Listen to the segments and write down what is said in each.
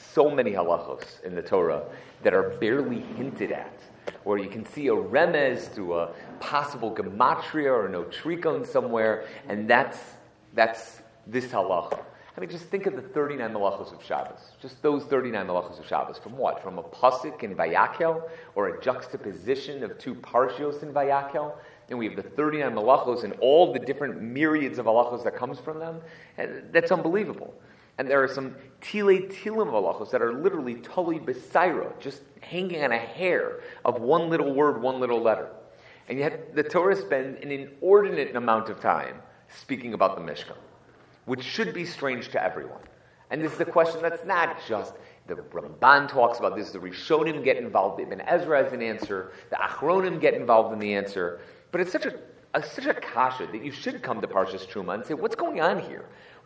so many halachos in the Torah that are barely hinted at, or you can see a remez to a possible gematria or no trikon somewhere, and that's this halacha. I mean, just think of the 39 malachos of Shabbos. Just those 39 malachos of Shabbos. From what? From a pasuk in Vayakel, or a juxtaposition of two parshios in Vayakel? And we have the 39 malachos and all the different myriads of halachos that comes from them. And that's unbelievable. And there are some tilei tilim halachos that are literally tali besaira, just hanging on a hair of one little word, one little letter. And yet the Torah spends an inordinate amount of time speaking about the Mishkan, which should be strange to everyone. And this is a question that's not just, the Ramban talks about this, the Rishonim get involved, Ibn Ezra has an answer, the Achronim get involved in the answer, but it's such a kasha that you should come to Parshas Truma and say, what's going on here?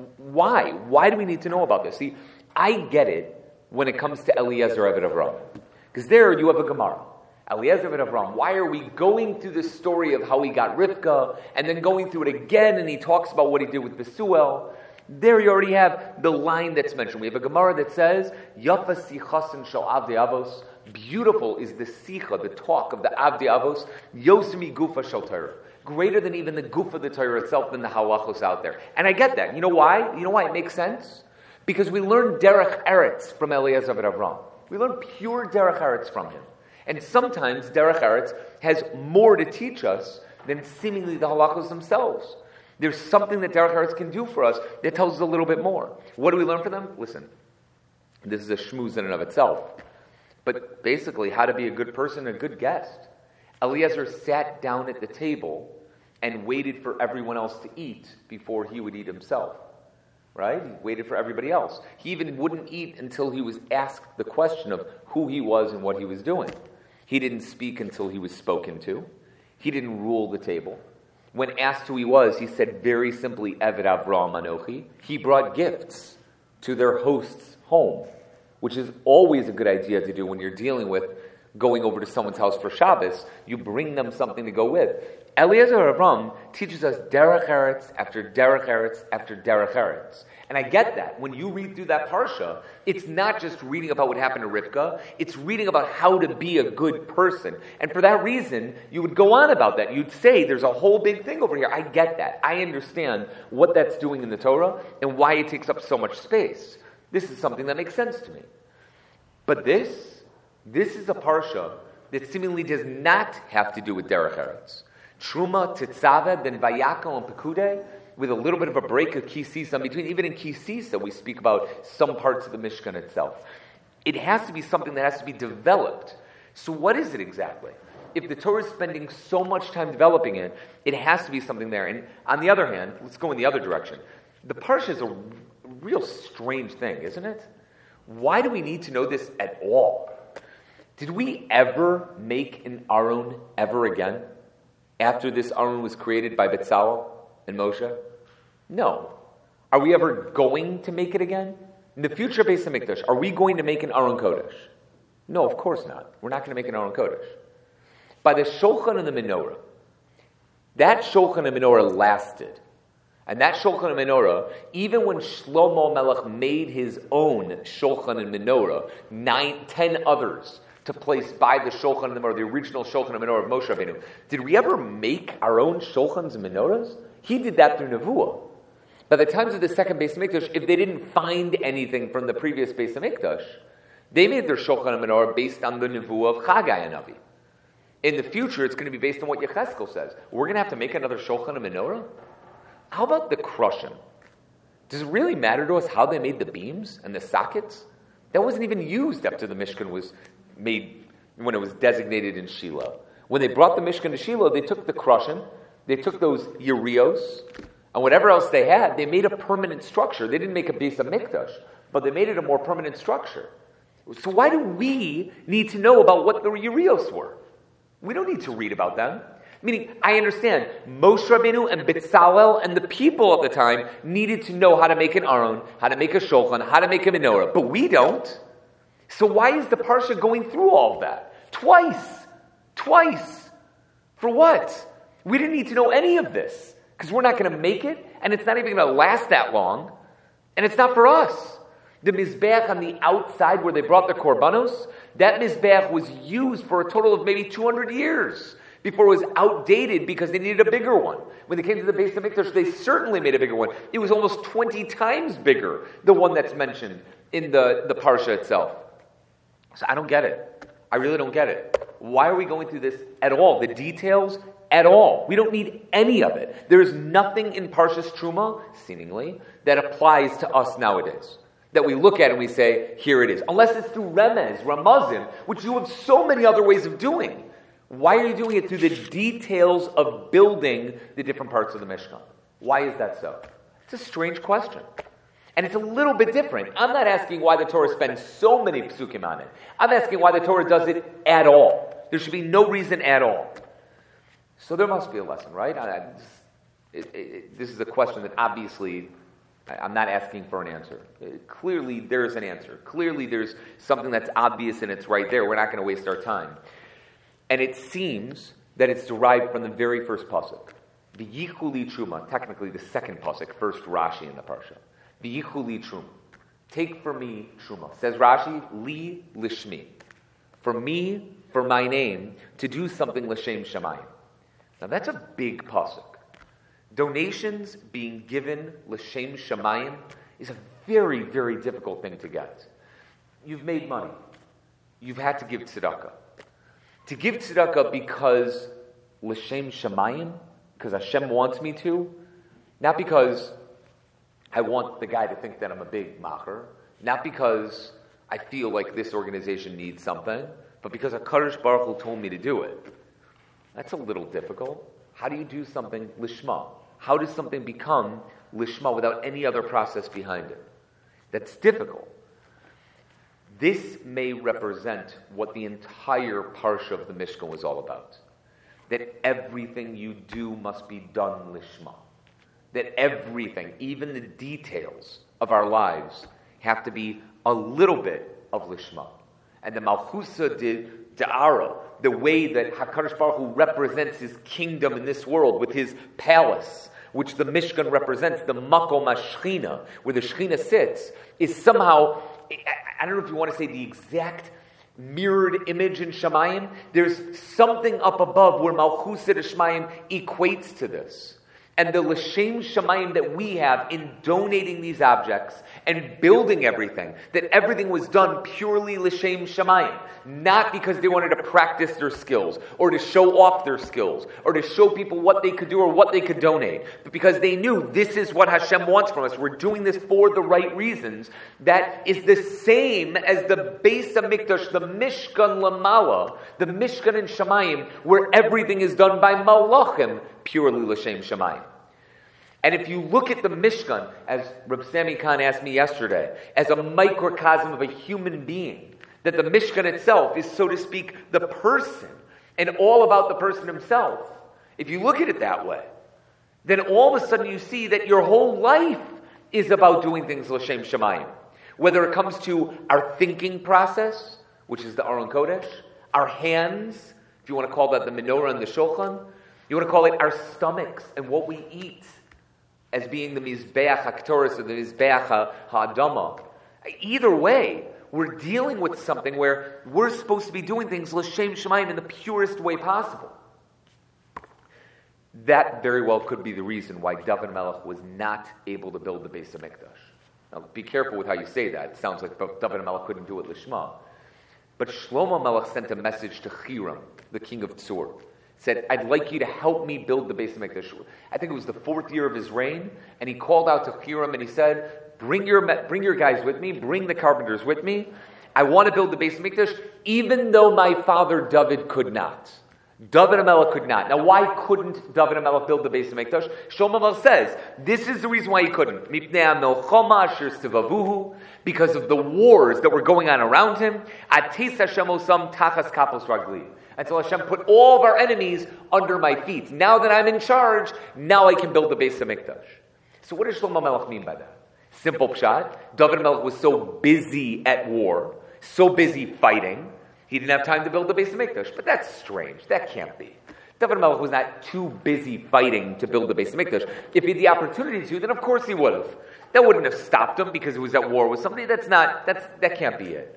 Why? Why do we need to know about this? See, I get it when it comes to Eliezer Eved Avram, because there you have a Gemara. Eliezer Eved Avram, why are we going through the story of how he got Rivka, and then going through it again, and he talks about what he did with Besuel? There you already have the line that's mentioned. We have a Gemara that says, Yafa sichasin shal avdei avos, beautiful is the sicha, the talk of the avdei avos, yosemi gufa shal Torah, greater than even the gufa of the Torah itself, than the halachos out there. And I get that. You know why? You know why it makes sense? Because we learn derech eretz from Eliezer Eved Avram. We learn pure derech eretz from him. And sometimes derech eretz has more to teach us than seemingly the halachos themselves. There's something that derech eretz can do for us that tells us a little bit more. What do we learn from them? Listen, this is a shmooze in and of itself. But basically, how to be a good person, a good guest. Eliezer sat down at the table and waited for everyone else to eat before he would eat himself. Right? He waited for everybody else. He even wouldn't eat until he was asked the question of who he was and what he was doing. He didn't speak until he was spoken to. He didn't rule the table. When asked who he was, he said very simply, Eved Avraham Anochi. He brought gifts to their host's home, which is always a good idea to do when you're dealing with going over to someone's house for Shabbos. You bring them something to go with. Eliezer Avram teaches us derech eretz after derech eretz after derech eretz. And I get that. When you read through that parsha, it's not just reading about what happened to Rivka, it's reading about how to be a good person. And for that reason, you would go on about that. You'd say, there's a whole big thing over here. I get that. I understand what that's doing in the Torah and why it takes up so much space. This is something that makes sense to me. But this is a parsha that seemingly does not have to do with derech eretz. Truma, Tetzaveh, then Vayakel and Pekudei, with a little bit of a break of Kisisa in between. Even in Kisisa, we speak about some parts of the Mishkan itself. It has to be something that has to be developed. So what is it exactly? If the Torah is spending so much time developing it, it has to be something there. And on the other hand, let's go in the other direction. The Parsha is a real strange thing, isn't it? Why do we need to know this at all? Did we ever make an Aron ever again? After this Aron was created by Betzalel and Moshe? No. Are we ever going to make it again? In the future Beis HaMikdash, are we going to make an Aron Kodesh? No, of course not. We're not going to make an Aron Kodesh. By the Shulchan and the Menorah, that Shulchan and Menorah lasted. And that Shulchan and Menorah, even when Shlomo Melech made his own Shulchan and Menorah, 10 others to place by the Shulchan and the Menorah, the original Shulchan and Menorah of Moshe Rabbeinu. Did we ever make our own Shulchans and Menorahs? He did that through Nevuah. By the times of the second Beis HaMikdash, if they didn't find anything from the previous Beis HaMikdash, they made their Shulchan and Menorah based on the Nevuah of Chagai and Navi. In the future, it's going to be based on what Yechezkel says. We're going to have to make another Shulchan and Menorah? How about the Krushim? Does it really matter to us how they made the beams and the sockets? That wasn't even used after the Mishkan was made, when it was designated in Shiloh. When they brought the Mishkan to Shiloh, they took the Krushim, they took those Yerios, and whatever else they had, they made a permanent structure. They didn't make a Beis HaMikdash, but they made it a more permanent structure. So why do we need to know about what the Yerios were? We don't need to read about them. Meaning, I understand, Moshe Rabbeinu and Betzalel and the people at the time needed to know how to make an Aron, how to make a Shulchan, how to make a Menorah, but we don't. So why is the Parsha going through all of that? Twice. For what? We didn't need to know any of this, because we're not going to make it, and it's not even going to last that long, and it's not for us. The Mizbeach on the outside where they brought the Korbanos, that Mizbeach was used for a total of maybe 200 years before it was outdated because they needed a bigger one. When they came to the Beis HaMikdash, they certainly made a bigger one. It was almost 20 times bigger, the one that's mentioned in the Parsha itself. So I don't get it. I really don't get it. Why are we going through this at all? The details at all. We don't need any of it. There is nothing in Parshas Truma, seemingly, that applies to us nowadays. That we look at and we say, here it is. Unless it's through remez, ramazim, which you have so many other ways of doing. Why are you doing it through the details of building the different parts of the Mishkan? Why is that so? It's a strange question. And it's a little bit different. I'm not asking why the Torah spends so many psukim on it. I'm asking why the Torah does it at all. There should be no reason at all. So there must be a lesson, right? This is a question that obviously I'm not asking for an answer. Clearly there's an answer. Clearly there's something that's obvious and it's right there. We're not going to waste our time. And it seems that it's derived from the very first pasuk. V'yichuli truma, technically the second pasuk, first Rashi in the parsha. V'yichuli truma. Take for me truma. Says Rashi, li lishmi. For me, for my name, to do something l'shem shamayim. Now that's a big pasuk. Donations being given l'shem shamayim is a very, very difficult thing to get. You've made money. You've had to give tzedakah. To give tzedakah because l'shem shamayim, because Hashem wants me to, not because I want the guy to think that I'm a big macher, not because I feel like this organization needs something, but because HaKadosh Baruch Hu told me to do it. That's a little difficult. How do you do something lishma? How does something become lishma without any other process behind it? That's difficult. This may represent what the entire parsha of the Mishkan was all about. That everything you do must be done lishma. That everything, even the details of our lives, have to be a little bit of lishma. And the Malchusa Da'ara, the way that HaKadosh Baruch Hu represents his kingdom in this world with his palace, which the Mishkan represents, the Makom HaShechina, where the Shechina sits, is somehow, I don't know if you want to say the exact mirrored image in Shamayim. There's something up above where Malchusa Shmayim equates to this. And the l'shem shamayim that we have in donating these objects and building everything, that everything was done purely l'shem shamayim, not because they wanted to practice their skills or to show off their skills or to show people what they could do or what they could donate, but because they knew this is what Hashem wants from us. We're doing this for the right reasons. That is the same as the Beis HaMikdash, the Mishkan Lamala, the Mishkan in Shamayim, where everything is done by Malachim, purely l'shem shamayim. And if you look at the Mishkan, as Reb Sami Khan asked me yesterday, as a microcosm of a human being, that the Mishkan itself is, so to speak, the person, and all about the person himself. If you look at it that way, then all of a sudden you see that your whole life is about doing things l'shem shamayim. Whether it comes to our thinking process, which is the Aron Kodesh, our hands, if you want to call that the menorah and the shulchan, you want to call it our stomachs and what we eat, as being the Mizbeach HaKtoris or the Mizbeach HaAdama. Either way, we're dealing with something where we're supposed to be doing things l'shem shamayim in the purest way possible. That very well could be the reason why David Melech was not able to build the Beis HaMikdash. Now, be careful with how you say that. It sounds like David Melech couldn't do it l'shma. But Shlomo Melech sent a message to Hiram, the king of Tzur. Said, I'd like you to help me build the Beis HaMikdash. I think it was the 4th year of his reign, and he called out to Hiram and he said, bring your guys with me, bring the carpenters with me. I want to build the Beis HaMikdash, even though my father David could not. David HaMelech could not. Now, why couldn't David HaMelech build the Beis HaMikdash? Shlomo Melech says, this is the reason why he couldn't. Because of the wars that were going on around him. Until Hashem put all of our enemies under my feet. Now that I'm in charge, now I can build the Beis HaMikdash. So what does Shlomo Melech mean by that? Simple pshat. David Melech was so busy at war, so busy fighting, he didn't have time to build the Beis HaMikdash. But that's strange. That can't be. David HaMelech was not too busy fighting to build the Beis HaMikdash. If he had the opportunity to, then of course he would have. That wouldn't have stopped him because he was at war with somebody. That can't be it.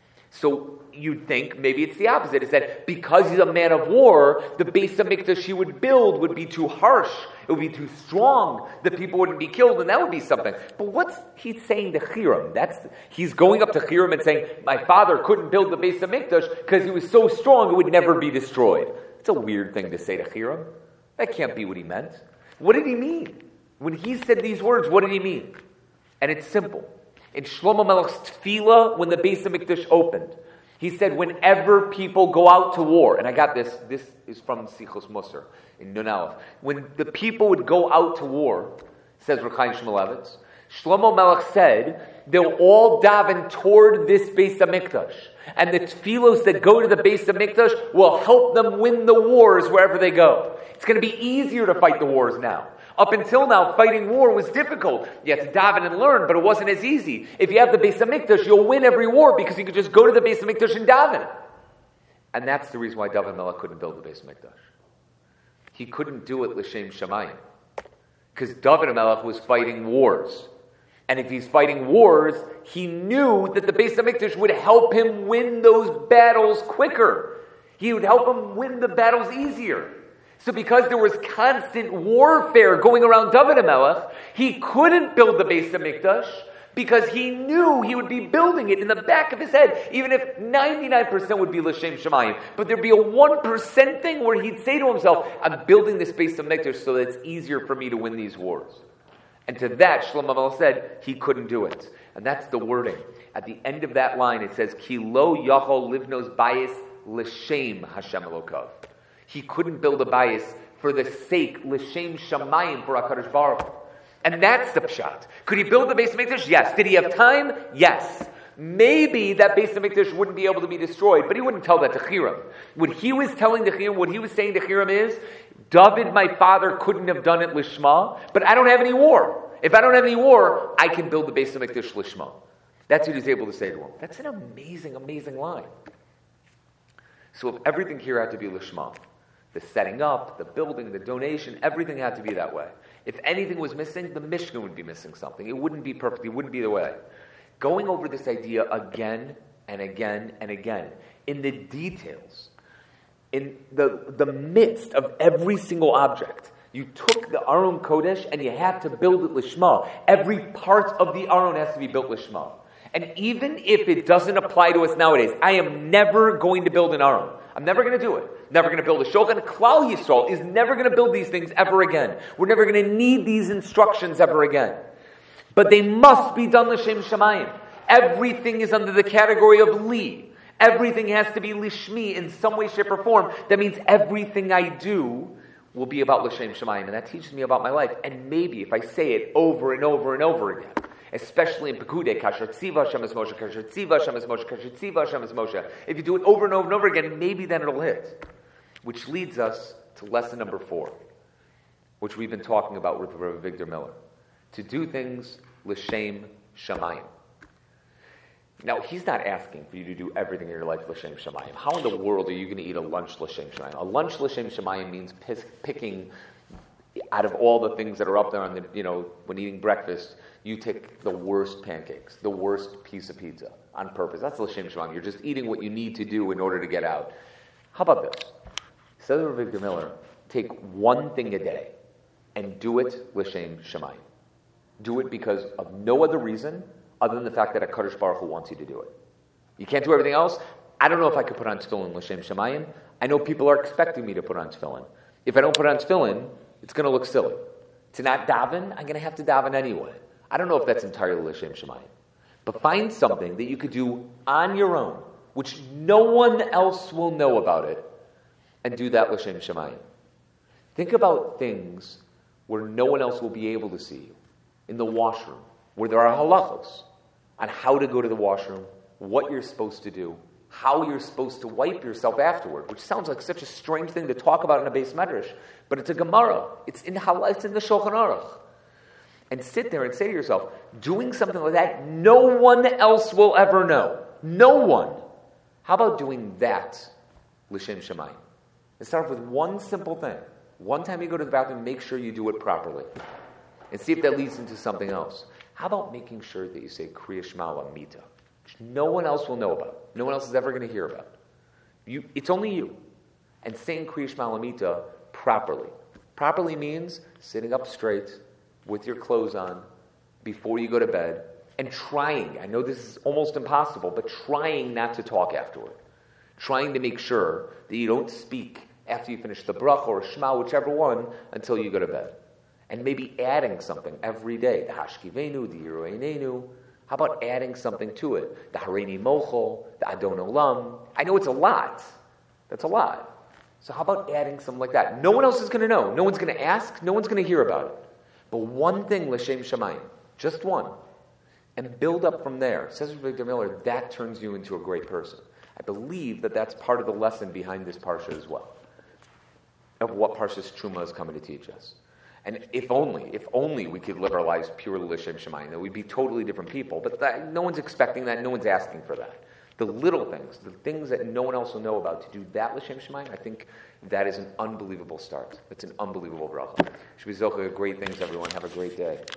So you'd think maybe it's the opposite. It's that because he's a man of war, the Beis HaMikdash he would build would be too harsh. It would be too strong. The people wouldn't be killed, and that would be something. But what's he saying to Hiram? He's going up to Hiram and saying, my father couldn't build the Beis HaMikdash because he was so strong it would never be destroyed. It's a weird thing to say to Hiram. That can't be what he meant. What did he mean? When he said these words, what did he mean? And it's simple. In Shlomo Melech's tefillah, when the Beis HaMikdash opened, he said, whenever people go out to war, and I got this is from Sichos Musar in Nun Aleph, when the people would go out to war, says Reb Chaim Shmulevitz, Shlomo Melech said, they'll all daven toward this Beis HaMikdash. And the tefillos that go to the Beis HaMikdash will help them win the wars wherever they go. It's going to be easier to fight the wars now. Up until now, fighting war was difficult. You had to daven and learn, but it wasn't as easy. If you have the Beis HaMikdash, you'll win every war because you could just go to the Beis HaMikdash and daven. And that's the reason why David HaMelech couldn't build the Beis HaMikdash. He couldn't do it l'shem shamayim. Because David HaMelech was fighting wars. And if he's fighting wars, he knew that the Beis HaMikdash would help him win those battles quicker. He would help him win the battles easier. So because there was constant warfare going around David HaMelech, he couldn't build the Beis HaMikdash because he knew he would be building it in the back of his head, even if 99% would be l'shem shamayim. But there'd be a 1% thing where he'd say to himself, I'm building this Beis HaMikdash so that it's easier for me to win these wars. And to that, Shlomo Melech said, he couldn't do it. And that's the wording. At the end of that line, it says, Ki lo yachol livnos bayis l'shem Hashem Elokav. He couldn't build a bayis for the sake, l'shem shamayim, for HaKadosh Baruch Hu. And that's the pshat. Could he build the Beis HaMikdash? Yes. Did he have time? Yes. Maybe that Beis HaMikdash wouldn't be able to be destroyed, but he wouldn't tell that to Hiram. What he was telling to Hiram, what he was saying to Hiram is, David, my father, couldn't have done it lishma, but I don't have any war. If I don't have any war, I can build the Beis HaMikdash lishma. That's what he's able to say to him. That's an amazing, amazing line. So if everything here had to be lishma, the setting up, the building, the donation, everything had to be that way. If anything was missing, the Mishkan would be missing something. It wouldn't be perfect. It wouldn't be the way. Going over this idea again and again and again, in the details, in the midst of every single object. You took the Aron Kodesh and you had to build it lishma. Every part of the Aron has to be built lishma. And even if it doesn't apply to us nowadays, I am never going to build an Aron. I'm never going to do it. Never going to build a Shulchan. Klal Yisrael is never going to build these things ever again. We're never going to need these instructions ever again. But they must be done l'shem shamayim. Everything is under the category of li. Everything has to be lishmi in some way, shape, or form. That means everything I do will be about l'shem shamayim, and that teaches me about my life. And maybe if I say it over and over and over again, especially in Pekudei, Kasher Tziva Hashem es Moshe, Kasher Tziva Hashem es Moshe, Kasher Tziva Hashem es Moshe. If you do it over and over and over again, maybe then it'll hit. Which leads us to lesson number 4, which we've been talking about with Rabbi Victor Miller. To do things l'shem shamayim. Now, he's not asking for you to do everything in your life l'shem shamayim. How in the world are you going to eat a lunch l'shem shamayim? A lunch l'shem shamayim means picking out of all the things that are up there on the, when eating breakfast, you take the worst pancakes, the worst piece of pizza on purpose. That's l'shem shamayim. You're just eating what you need to do in order to get out. How about this? Says Rabbi Victor Miller, take one thing a day and do it l'shem shamayim. Do it because of no other reason other than the fact that HaKadosh Baruch Hu wants you to do it. You can't do everything else. I don't know if I could put on tefillin l'shem shamayim. I know people are expecting me to put on tefillin. If I don't put on tefillin, it's going to look silly. To not daven, I'm going to have to daven anyway. I don't know if that's entirely l'shem shamayim. But find something that you could do on your own, which no one else will know about it, and do that l'shem shamayim. Think about things where no one else will be able to see you. In the washroom, where there are halachos on how to go to the washroom, what you're supposed to do, how you're supposed to wipe yourself afterward, which sounds like such a strange thing to talk about in a Beis Medrash, but it's a Gemara. It's in the Shulchan Aruch. And sit there and say to yourself, doing something like that, no one else will ever know. No one. How about doing that l'shem shamayim? Let's start off with one simple thing. One time you go to the bathroom, make sure you do it properly. And see if that leads into something else. How about making sure that you say Kriya Shema Lamita, which no one else will know about. No one else is ever going to hear about. It's only you. And saying Kriya Shema Lamita properly. Properly means sitting up straight with your clothes on before you go to bed and trying, I know this is almost impossible, but trying not to talk afterward. Trying to make sure that you don't speak after you finish the bracha or Shema, whichever one, until you go to bed. And maybe adding something every day. The Hashkivenu, the Yirueinenu. How about adding something to it? The Hareini Mochel, the Adon Olam. I know it's a lot. That's a lot. So how about adding something like that? No one else is going to know. No one's going to ask. No one's going to hear about it. But one thing, L'Shem Shamayim, just one. And build up from there. Says Victor Miller, that turns you into a great person. I believe that that's part of the lesson behind this parsha as well. Of what Parshas Truma is coming to teach us. And if only we could live our lives purely L'Shem Shamayim, then we'd be totally different people. But no one's expecting that. No one's asking for that. The little things, the things that no one else will know about, to do that L'Shem Shamayim, I think that is an unbelievable start. It's an unbelievable bracha. Should be zocheh great things, everyone. Have a great day.